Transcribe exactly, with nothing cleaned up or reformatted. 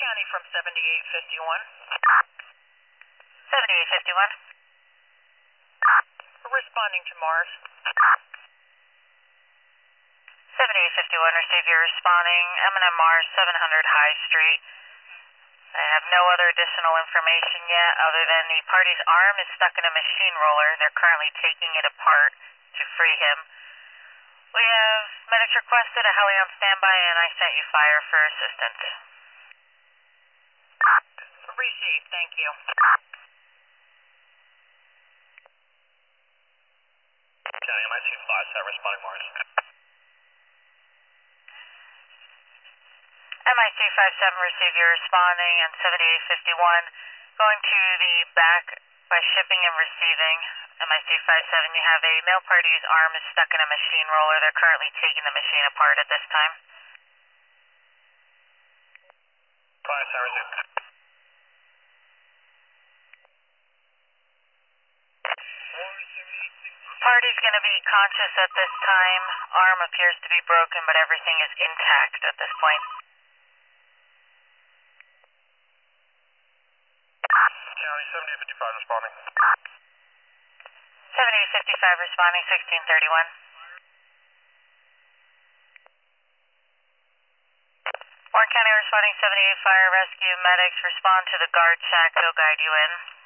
County from seventy-eight fifty-one. seventy-eight fifty-one. Responding to Mars. seventy-eight fifty-one, receive your responding. M and M Mars, seven hundred High Street. I have no other additional information yet other than the party's arm is stuck in a machine roller. They're currently taking it apart to free him. We have medics requested, a heli on standby, and I sent you fire for assistance. Received, thank you. County M I C five seven responding Mars. M I C five seven, receive your responding and seventy-eight fifty-one. Going to the back by shipping and receiving. M I C five seven, you have a male party's arm is stuck in a machine roller. They're currently taking the machine apart at this time. five seven, resume. Party's going to be conscious at this time. Arm appears to be broken, but everything is intact at this point. County seventy-eight fifty-five responding. seventy-eight fifty-five responding, sixteen thirty-one. Warren County responding, seventy-eight fire rescue medics respond to the guard shack. They'll guide you in.